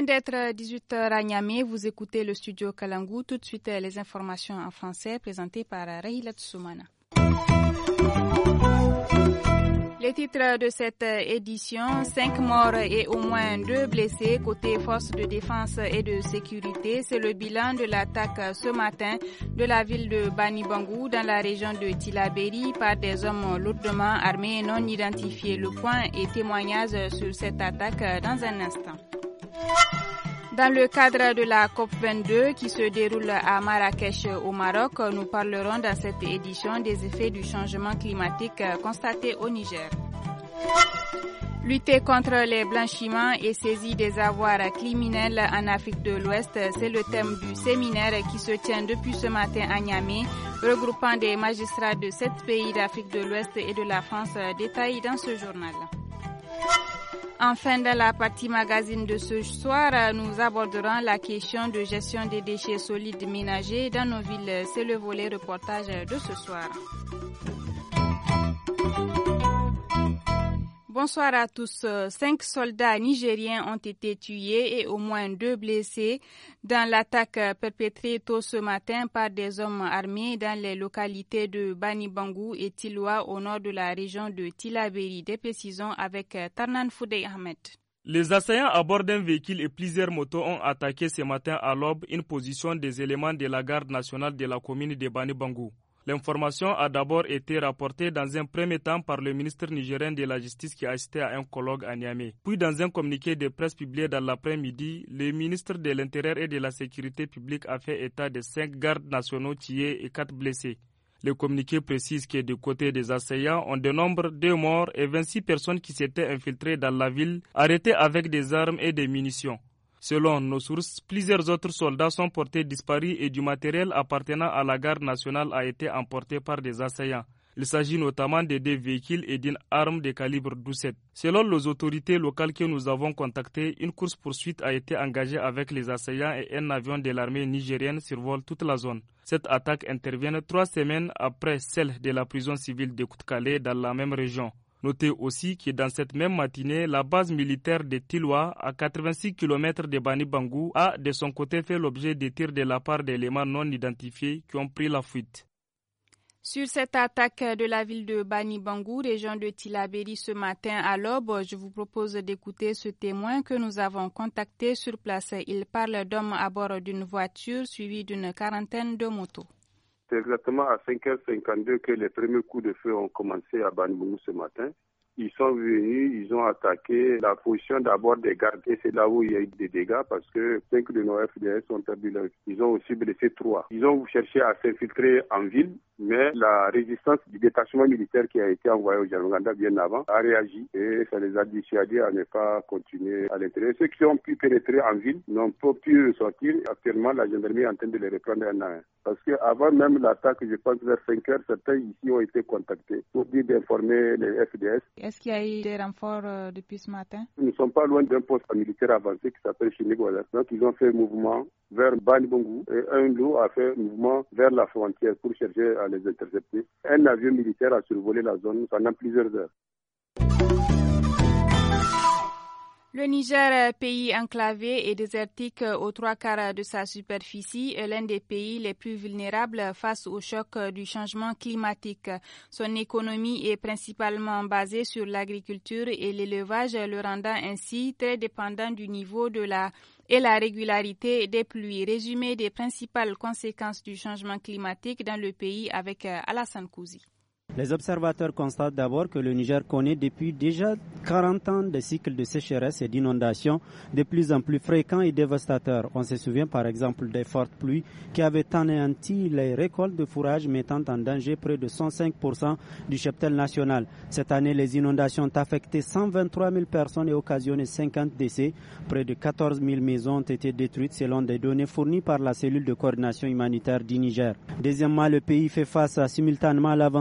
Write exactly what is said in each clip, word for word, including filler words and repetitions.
d'être dix-huit heures à Niamey, vous écoutez le studio Kalangu. Tout de suite, les informations en français présentées par Rahila Tsoumana. Les titres de cette édition, cinq morts et au moins deux blessés côté forces de défense et de sécurité. C'est le bilan de l'attaque ce matin de la ville de Bani Bangou dans la région de Tillabéri par des hommes lourdement armés et non identifiés. Le point et témoignage sur cette attaque dans un instant. Dans le cadre de la COP vingt-deux qui se déroule à Marrakech au Maroc, nous parlerons dans cette édition des effets du changement climatique constatés au Niger. Lutter contre les blanchiments et saisie des avoirs criminels en Afrique de l'Ouest, c'est le thème du séminaire qui se tient depuis ce matin à Niamey, regroupant des magistrats de sept pays d'Afrique de l'Ouest et de la France, détaillés dans ce journal. Enfin, dans la partie magazine de ce soir, nous aborderons la question de gestion des déchets solides ménagers dans nos villes. C'est le volet reportage de ce soir. Bonsoir à tous. Cinq soldats nigériens ont été tués et au moins deux blessés dans l'attaque perpétrée tôt ce matin par des hommes armés dans les localités de Bani Bangou et Tiloua au nord de la région de Tillabéri. Des précisions avec Tarnan Foudey Ahmed. Les assaillants à bord d'un véhicule et plusieurs motos ont attaqué ce matin à l'aube une position des éléments de la garde nationale de la commune de Bani Bangou. L'information a d'abord été rapportée dans un premier temps par le ministre nigérien de la Justice qui a assisté à un colloque à Niamey. Puis dans un communiqué de presse publié dans l'après-midi, le ministre de l'Intérieur et de la Sécurité publique a fait état de cinq gardes nationaux tués et quatre blessés. Le communiqué précise que du côté des assaillants, on dénombre deux morts et vingt-six personnes qui s'étaient infiltrées dans la ville, arrêtées avec des armes et des munitions. Selon nos sources, plusieurs autres soldats sont portés disparus et du matériel appartenant à la garde nationale a été emporté par des assaillants. Il s'agit notamment de deux véhicules et d'une arme de calibre douze. Selon les autorités locales que nous avons contactées, une course-poursuite a été engagée avec les assaillants et un avion de l'armée nigérienne survole toute la zone. Cette attaque intervient trois semaines après celle de la prison civile de Kout-Kalé dans la même région. Notez aussi que dans cette même matinée, la base militaire de Tiloua, à quatre-vingt-six kilomètres de Bani Bangou, a de son côté fait l'objet de tirs de la part d'éléments non identifiés qui ont pris la fuite. Sur cette attaque de la ville de Bani Bangou, région de Tillabéri ce matin à l'aube, je vous propose d'écouter ce témoin que nous avons contacté sur place. Il parle d'hommes à bord d'une voiture suivie d'une quarantaine de motos. C'est exactement à cinq heures cinquante-deux que les premiers coups de feu ont commencé à Bani Bangou ce matin. Ils sont venus, ils ont attaqué la position d'abord des gardes et c'est là où il y a eu des dégâts parce que cinq de nos F D S ont perdu leur vie. Ils ont aussi blessé trois. Ils ont cherché à s'infiltrer en ville, mais la résistance du détachement militaire qui a été envoyé au Djamaganda bien avant a réagi et ça les a dissuadés à ne pas continuer à l'intérieur. Ceux qui ont pu pénétrer en ville n'ont pas pu sortir. Actuellement, la gendarmerie est en train de les reprendre un à un. Parce qu'avant même l'attaque, je pense vers cinq heures, certains ici ont été contactés pour dire d'informer les F D S. Est-ce qu'il y a eu des renforts euh, depuis ce matin? Nous ne sommes pas loin d'un poste militaire avancé qui s'appelle Chinigwala. Donc ils ont fait mouvement vers Bani Bangou et un lot a fait mouvement vers la frontière pour chercher à les intercepter. Un avion militaire a survolé la zone pendant plusieurs heures. Le Niger, pays enclavé et désertique aux trois quarts de sa superficie, est l'un des pays les plus vulnérables face au choc du changement climatique. Son économie est principalement basée sur l'agriculture et l'élevage, le rendant ainsi très dépendant du niveau de la et la régularité des pluies. Résumé des principales conséquences du changement climatique dans le pays avec Alassane Kouzi. Les observateurs constatent d'abord que le Niger connaît depuis déjà quarante ans des cycles de sécheresse et d'inondation de plus en plus fréquents et dévastateurs. On se souvient par exemple des fortes pluies qui avaient anéanti les récoltes de fourrage, mettant en danger près de cent cinq pour cent du cheptel national. Cette année, les inondations ont affecté cent vingt-trois mille personnes et occasionné cinquante décès. Près de quatorze mille maisons ont été détruites selon des données fournies par la cellule de coordination humanitaire du Niger. Deuxièmement, le pays fait face à, simultanément à l'avancée du désert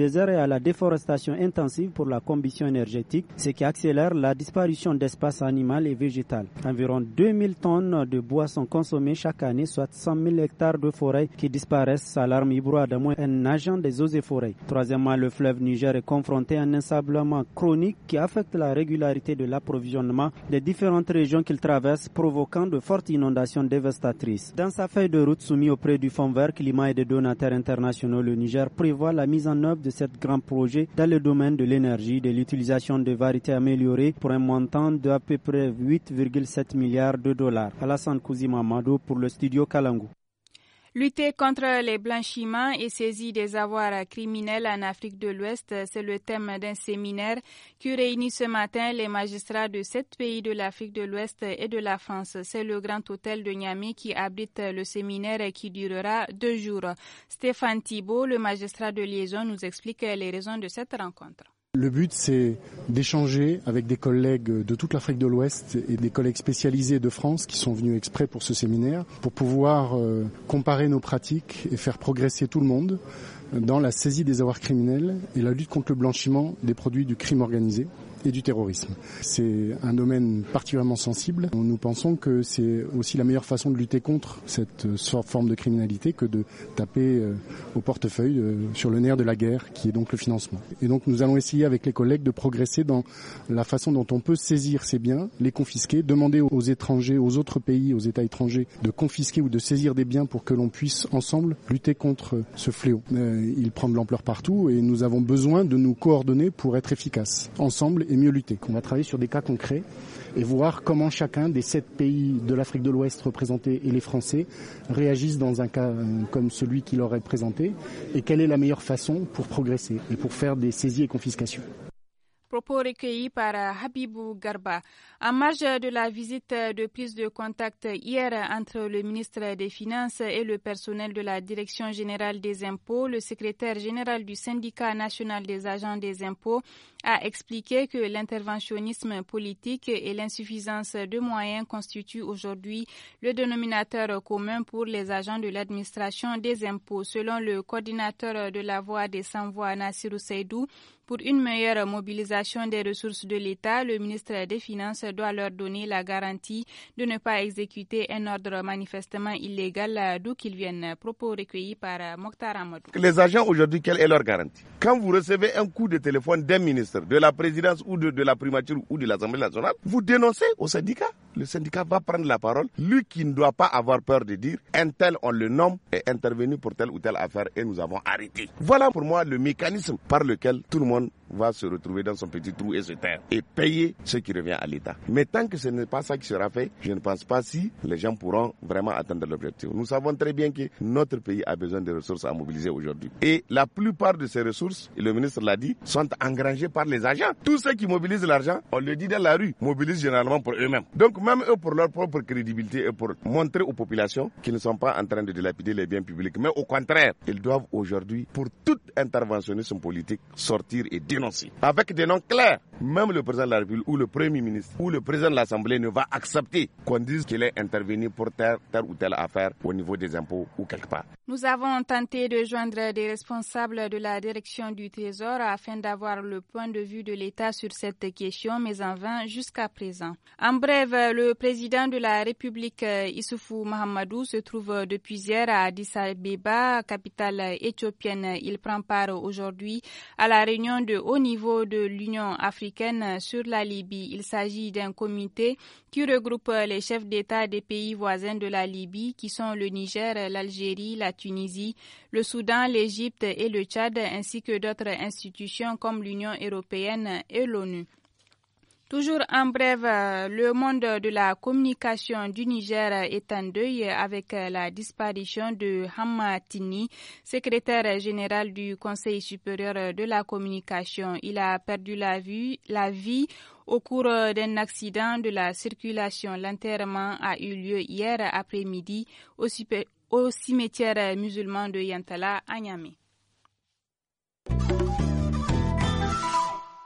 désert et à la déforestation intensive pour la combustion énergétique, ce qui accélère la disparition d'espaces animal et végétal. Environ deux mille tonnes de bois sont consommées chaque année, soit cent mille hectares de forêt qui disparaissent, alarme Ibro Adamo, un agent des eaux et forêts. Troisièmement, le fleuve Niger est confronté à un ensablement chronique qui affecte la régularité de l'approvisionnement des différentes régions qu'il traverse, provoquant de fortes inondations dévastatrices. Dans sa feuille de route soumise auprès du Fonds vert climat et des donateurs internationaux, le Niger prévoit la mise en œuvre de ce grand projet dans le domaine de l'énergie, de l'utilisation de variétés améliorées pour un montant d'à peu près huit virgule sept milliards de dollars. Alassane Kouzi Mamadou pour le studio Kalangu. Lutter contre les blanchiments et saisie des avoirs criminels en Afrique de l'Ouest, c'est le thème d'un séminaire qui réunit ce matin les magistrats de sept pays de l'Afrique de l'Ouest et de la France. C'est le Grand Hôtel de Niamey qui abrite le séminaire qui durera deux jours. Stéphane Thibault, le magistrat de liaison, nous explique les raisons de cette rencontre. Le but, c'est d'échanger avec des collègues de toute l'Afrique de l'Ouest et des collègues spécialisés de France qui sont venus exprès pour ce séminaire, pour pouvoir euh, comparer nos pratiques et faire progresser tout le monde dans la saisie des avoirs criminels et la lutte contre le blanchiment des produits du crime organisé et du terrorisme. C'est un domaine particulièrement sensible. Nous pensons que c'est aussi la meilleure façon de lutter contre cette forme de criminalité que de taper au portefeuille sur le nerf de la guerre, qui est donc le financement. Et donc nous allons essayer avec les collègues de progresser dans la façon dont on peut saisir ces biens, les confisquer, demander aux étrangers, aux autres pays, aux États étrangers de confisquer ou de saisir des biens pour que l'on puisse ensemble lutter contre ce fléau. Il prend de l'ampleur partout et nous avons besoin de nous coordonner pour être efficaces ensemble et mieux lutter. On va travailler sur des cas concrets et voir comment chacun des sept pays de l'Afrique de l'Ouest représentés et les Français réagissent dans un cas comme celui qui leur est présenté et quelle est la meilleure façon pour progresser et pour faire des saisies et confiscations. Propos recueillis par Habibou Garba. En marge de la visite de prise de contact hier entre le ministre des Finances et le personnel de la Direction générale des impôts, le secrétaire général du syndicat national des agents des impôts a expliqué que l'interventionnisme politique et l'insuffisance de moyens constituent aujourd'hui le dénominateur commun pour les agents de l'administration des impôts. Selon le coordinateur de la Voix des sans-voix, Nassirou Seydou, pour une meilleure mobilisation des ressources de l'État, le ministre des Finances doit leur donner la garantie de ne pas exécuter un ordre manifestement illégal d'où qu'ils viennent. Propos recueillis par Mokhtar Amadou. Les agents aujourd'hui, quelle est leur garantie? Quand vous recevez un coup de téléphone d'un ministre, de la présidence ou de, de la primature ou de l'Assemblée nationale, vous dénoncez au syndicat. Le syndicat va prendre la parole. Lui qui ne doit pas avoir peur de dire un tel, on le nomme, est intervenu pour telle ou telle affaire et nous avons arrêté. Voilà pour moi le mécanisme par lequel tout le monde va se retrouver dans son petit trou et se taire et payer ce qui revient à l'État. Mais tant que ce n'est pas ça qui sera fait, je ne pense pas si les gens pourront vraiment atteindre l'objectif. Nous savons très bien que notre pays a besoin de ressources à mobiliser aujourd'hui. Et la plupart de ces ressources, et le ministre l'a dit, sont engrangées par les agents. Tous ceux qui mobilisent l'argent, on le dit dans la rue, mobilisent généralement pour eux-mêmes. Donc même eux, pour leur propre crédibilité et pour montrer aux populations qu'ils ne sont pas en train de dilapider les biens publics, mais au contraire, ils doivent aujourd'hui, pour tout interventionnisme politique, sortir et dénoncer. Avec des noms clairs, même le président de la République ou le Premier ministre ou le président de l'Assemblée ne va accepter qu'on dise qu'il est intervenu pour telle, telle ou telle affaire au niveau des impôts ou quelque part. Nous avons tenté de joindre des responsables de la direction du Trésor afin d'avoir le point de vue de l'État sur cette question, mais en vain jusqu'à présent. En bref, le président de la République, Issoufou Mahamadou, se trouve depuis hier à Addis Abeba, capitale éthiopienne. Il prend part aujourd'hui à la réunion de haut niveau de l'Union africaine sur la Libye. Il s'agit d'un comité qui regroupe les chefs d'État des pays voisins de la Libye, qui sont le Niger, l'Algérie, la Tunisie, le Soudan, l'Égypte et le Tchad, ainsi que d'autres institutions comme l'Union européenne et l'ONU. Toujours en bref, le monde de la communication du Niger est en deuil avec la disparition de Hamma Tini, secrétaire général du Conseil supérieur de la communication. Il a perdu la vie, la vie au cours d'un accident de la circulation. L'enterrement a eu lieu hier après-midi au, au cimetière musulman de Yantala à Niamey.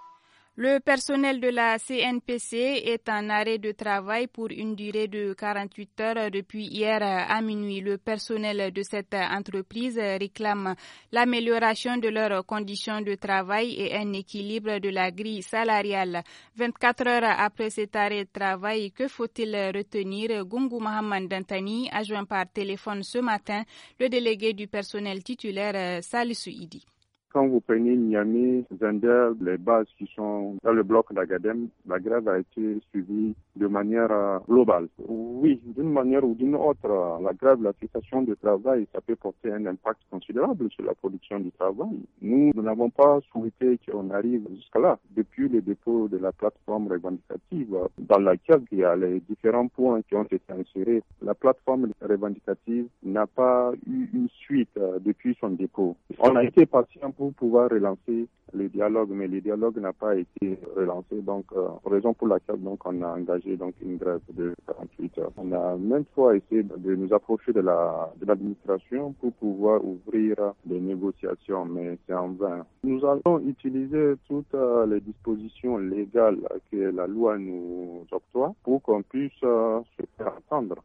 Le personnel de la C N P C est en arrêt de travail pour une durée de quarante-huit heures depuis hier à minuit. Le personnel de cette entreprise réclame l'amélioration de leurs conditions de travail et un équilibre de la grille salariale. vingt-quatre heures après cet arrêt de travail, que faut-il retenir? Gungu Mohamed Dantani a joint par téléphone ce matin le délégué du personnel titulaire Salissou Idi. Quand vous prenez Niamey, Zender, les bases qui sont dans le bloc d'Agadem, la grève a été suivie de manière euh, globale. Oui, d'une manière ou d'une autre, la grève, la cessation de travail, ça peut porter un impact considérable sur la production du travail. Nous, nous n'avons pas souhaité qu'on arrive jusqu'à là. Depuis le dépôt de la plateforme revendicative, dans laquelle il y a les différents points qui ont été insérés, la plateforme revendicative n'a pas eu une suite euh, depuis son dépôt. On a été patient pour pouvoir relancer le dialogue, mais le dialogue n'a pas été relancé, donc euh, raison pour laquelle donc on a engagé donc une grève de quarante-huit heures. On a maintes fois essayé de nous approcher de la de l'administration pour pouvoir ouvrir des négociations, mais c'est en vain. Nous allons utiliser toutes euh, les dispositions légales que la loi nous octroie pour qu'on puisse euh, se faire entendre.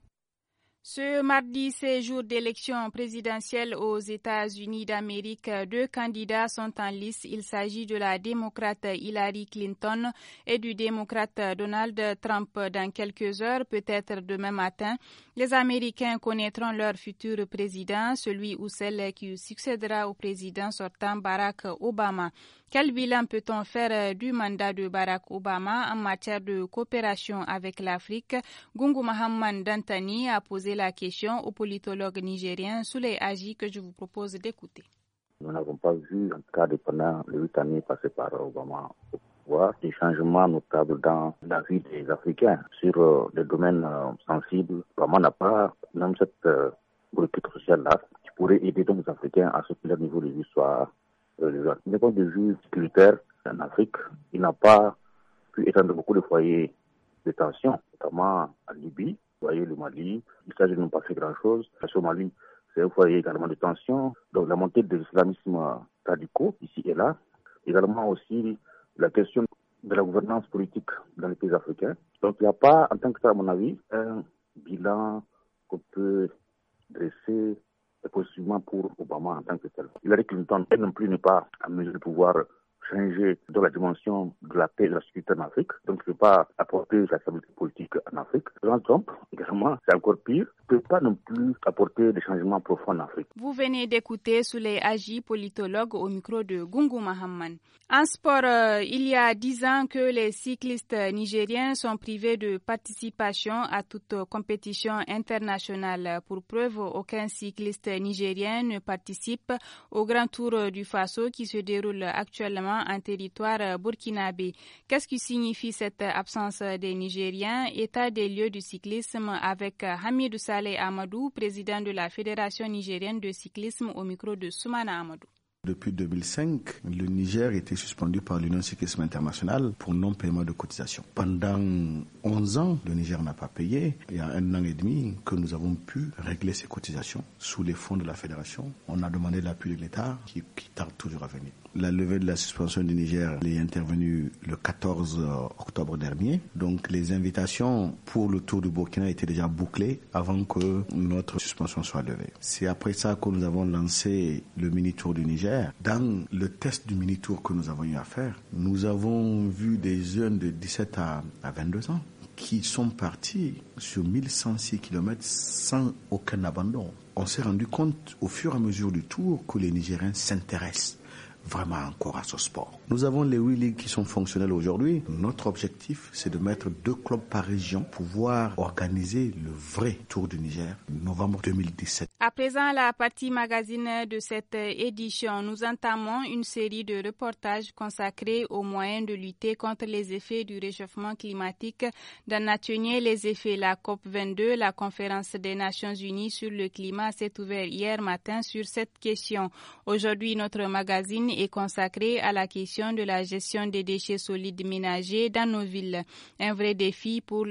Ce mardi, c'est jour d'élection présidentielle aux États-Unis d'Amérique. Deux candidats sont en lice. Il s'agit de la démocrate Hillary Clinton et du démocrate Donald Trump. Dans quelques heures, peut-être demain matin, les Américains connaîtront leur futur président, celui ou celle qui succédera au président sortant Barack Obama. Quel bilan peut-on faire du mandat de Barack Obama en matière de coopération avec l'Afrique? Gungu Mohamed Dantani a posé la question au politologue nigérien Souley Aji que je vous propose d'écouter. Nous n'avons pas vu, en tout cas pendant les huit années passées par Obama au pouvoir, des changements notables dans la vie des Africains sur euh, des domaines euh, sensibles. Obama n'a pas même cette euh, politique sociale-là qui pourrait aider donc les Africains à ce que leur niveau de vie soit euh, du point de vue sécuritaire en Afrique. Il n'a pas pu étendre beaucoup de foyers de tension, notamment en Libye. Vous voyez, le Mali, il s'agit de ne pas faire grand-chose. La Somalie, c'est un foyer également de tension. Donc la montée de l'islamisme radicaux, ici et là. Également aussi la question de la gouvernance politique dans les pays africains. Donc il n'y a pas, en tant que ça, à mon avis, un bilan qu'on peut dresser positivement pour Obama en tant que tel. Hillary Clinton, elle non plus n'est pas en mesure de pouvoir changer dans la dimension de la paix et de la sécurité en Afrique. Donc, il ne peut pas apporter la stabilité politique en Afrique. Donald Trump, également, c'est encore pire, ne peut pas non plus apporter des changements profonds en Afrique. Vous venez d'écouter Souley Aji, politologue, au micro de Gungu Mohamed. En sport, euh, il y a dix ans que les cyclistes nigériens sont privés de participation à toute compétition internationale. Pour preuve, aucun cycliste nigérien ne participe au Grand Tour du Faso qui se déroule actuellement en territoire burkinabé. Qu'est-ce qui signifie cette absence des Nigériens? État des lieux du cyclisme avec Hamidou Saleh Amadou, président de la Fédération nigérienne de cyclisme, au micro de Soumana Amadou. Depuis deux mille cinq, le Niger était suspendu par l'Union cyclisme internationale pour non-paiement de cotisation. Pendant onze ans, le Niger n'a pas payé. Il y a un an et demi que nous avons pu régler ces cotisations sous les fonds de la fédération. On a demandé l'appui de l'État qui, qui tarde toujours à venir. La levée de la suspension du Niger est intervenue le quatorze octobre dernier. Donc les invitations pour le Tour du Burkina étaient déjà bouclées avant que notre suspension soit levée. C'est après ça que nous avons lancé le mini-tour du Niger. Dans le test du mini-tour que nous avons eu à faire, nous avons vu des jeunes de dix-sept à vingt-deux ans qui sont partis sur mille cent six kilomètres sans aucun abandon. On s'est rendu compte au fur et à mesure du tour que les Nigériens s'intéressent vraiment encore à ce sport. Nous avons les huit ligues qui sont fonctionnelles aujourd'hui. Notre objectif, c'est de mettre deux clubs par région pour pouvoir organiser le vrai Tour du Niger, novembre deux mille dix-sept. À présent, la partie magazine de cette édition, nous entamons une série de reportages consacrés aux moyens de lutter contre les effets du réchauffement climatique. Dans Atelier les effets, la COP vingt-deux, la conférence des Nations Unies sur le climat s'est ouverte hier matin sur cette question. Aujourd'hui, notre magazine est consacré à la question de la gestion des déchets solides ménagers dans nos villes. Un vrai défi pour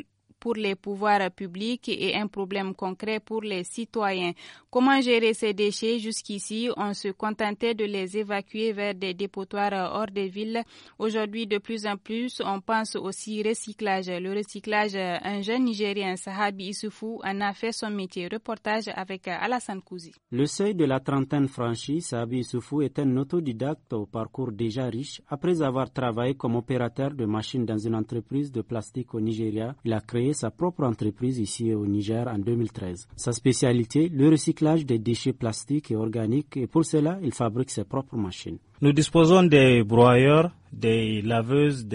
pour les pouvoirs publics et un problème concret pour les citoyens. Comment gérer ces déchets? Jusqu'ici, on se contentait de les évacuer vers des dépotoirs hors des villes. Aujourd'hui, de plus en plus, on pense aussi recyclage. Le recyclage, un jeune Nigérien, Sahabi Issoufou, en a fait son métier. Reportage avec Alassane Kouzi. Le seuil de la trentaine franchi, Sahabi Issoufou est un autodidacte au parcours déjà riche. Après avoir travaillé comme opérateur de machines dans une entreprise de plastique au Nigeria, il a créé sa propre entreprise ici au Niger en deux mille treize. Sa spécialité, le recyclage des déchets plastiques et organiques, et pour cela, il fabrique ses propres machines. Nous disposons des broyeurs, des laveuses,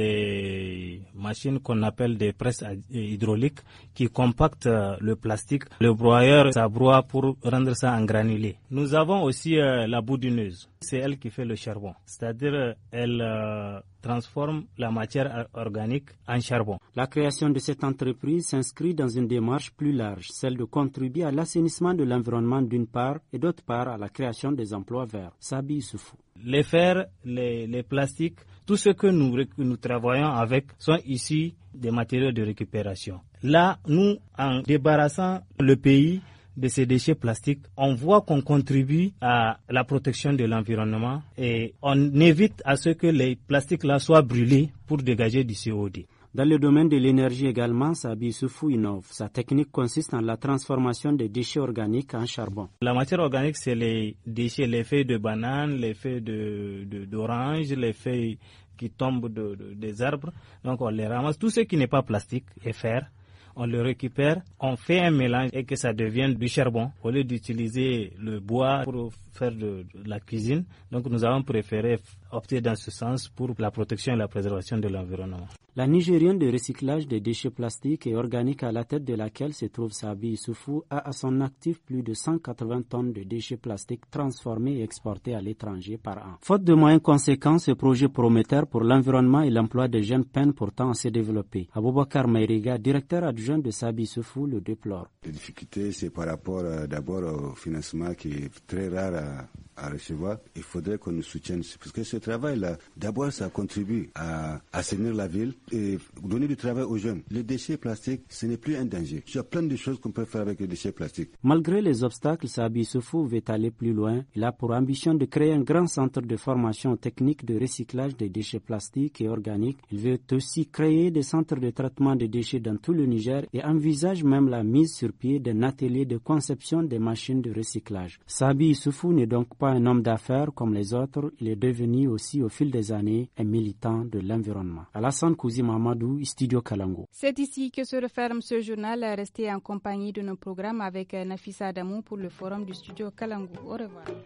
des machines qu'on appelle des presses hydrauliques qui compactent le plastique. Le broyeur, ça broie pour rendre ça en granulé. Nous avons aussi euh, la boudineuse. C'est elle qui fait le charbon. C'est-à-dire, euh, elle euh, transforme la matière organique en charbon. La création de cette entreprise s'inscrit dans une démarche plus large, celle de contribuer à l'assainissement de l'environnement d'une part et d'autre part à la création des emplois verts. Sabi Issoufou. Les fers, les, les plastiques, tout ce que nous, nous travaillons avec sont issus des matériaux de récupération. Là, nous, en débarrassant le pays de ces déchets plastiques, on voit qu'on contribue à la protection de l'environnement et on évite à ce que les plastiques-là soient brûlés pour dégager du C O deux. Dans le domaine de l'énergie également, Sabi Issoufou innove. Sa technique consiste en la transformation des déchets organiques en charbon. La matière organique, c'est les déchets, les feuilles de banane, les feuilles de, de, d'orange, les feuilles qui tombent de, de, des arbres. Donc on les ramasse. Tout ce qui n'est pas plastique et fer, on le récupère, on fait un mélange et que ça devienne du charbon au lieu d'utiliser le bois pour faire de, de la cuisine. Donc nous avons préféré opter dans ce sens pour la protection et la préservation de l'environnement. La Nigérienne de recyclage des déchets plastiques et organiques à la tête de laquelle se trouve Sabi Issoufou a à son actif plus de cent quatre-vingts tonnes de déchets plastiques transformés et exportés à l'étranger par an. Faute de moyens conséquents, ce projet prometteur pour l'environnement et l'emploi des jeunes peine pourtant à se développer. Aboubakar Maïriga, directeur adjoint de Sabi Issoufou, le déplore. Les difficultés, c'est par rapport euh, d'abord au financement qui est très rare à, à recevoir. Il faudrait qu'on nous soutienne parce que ce travail-là, d'abord, ça contribue à assainir la ville et donner du travail aux jeunes. Les déchets plastiques, ce n'est plus un danger. Il y a plein de choses qu'on peut faire avec les déchets plastiques. Malgré les obstacles, Sabi Issoufou veut aller plus loin. Il a pour ambition de créer un grand centre de formation technique de recyclage des déchets plastiques et organiques. Il veut aussi créer des centres de traitement des déchets dans tout le Niger et envisage même la mise sur pied d'un atelier de conception des machines de recyclage. Sabi Issoufou n'est donc pas un homme d'affaires comme les autres. Il est devenu aussi au fil des années un militant de l'environnement. Alassane Kouzi Mamadou, Studio Kalango. C'est ici que se referme ce journal. Restez en compagnie de nos programmes avec Nafissa Adamou pour le forum du Studio Kalango. Au revoir.